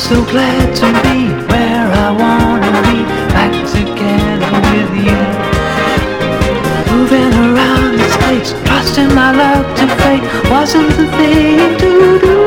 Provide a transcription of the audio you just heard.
so glad to be where I wanna be, back together with you. Moving around the states, trusting my love to fate wasn't the thing to do.